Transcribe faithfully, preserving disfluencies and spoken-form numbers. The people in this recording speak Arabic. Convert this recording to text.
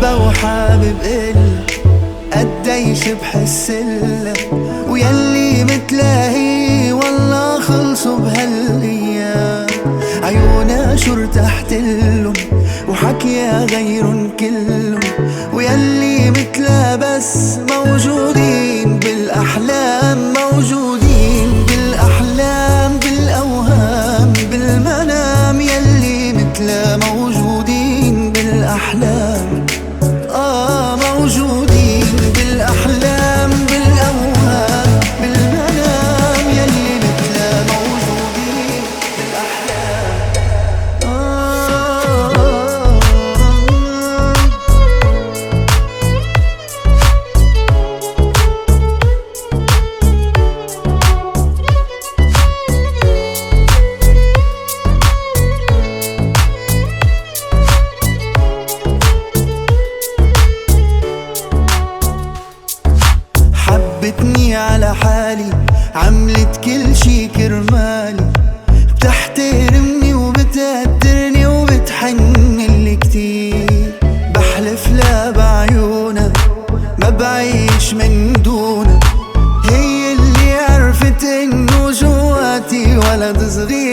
حبة وحابب إلا قديش بحسلا، ويلي متلاهي والله خلصوا بهالأيام. عيونا شو ارتحتلن وحكيا غيرن كلن، ويلي متلا بس موجودين بالأحلام، موجودين بالأحلام بالأوهام بالمنام. يلي متلا موجودين بالأحلام، آه موجودين بالأحلام بالأوهام بالمنام. يلي متلا موجودين بالأحلام، آه. حبتني على حالي، عملت كل شي كرمالي، بتحترمني وبتقدرني وبتحنلي كتير. بحلف لا بعيونها ما بعيش من دونها، هي اللي عرفت انه جواتي ولد صغير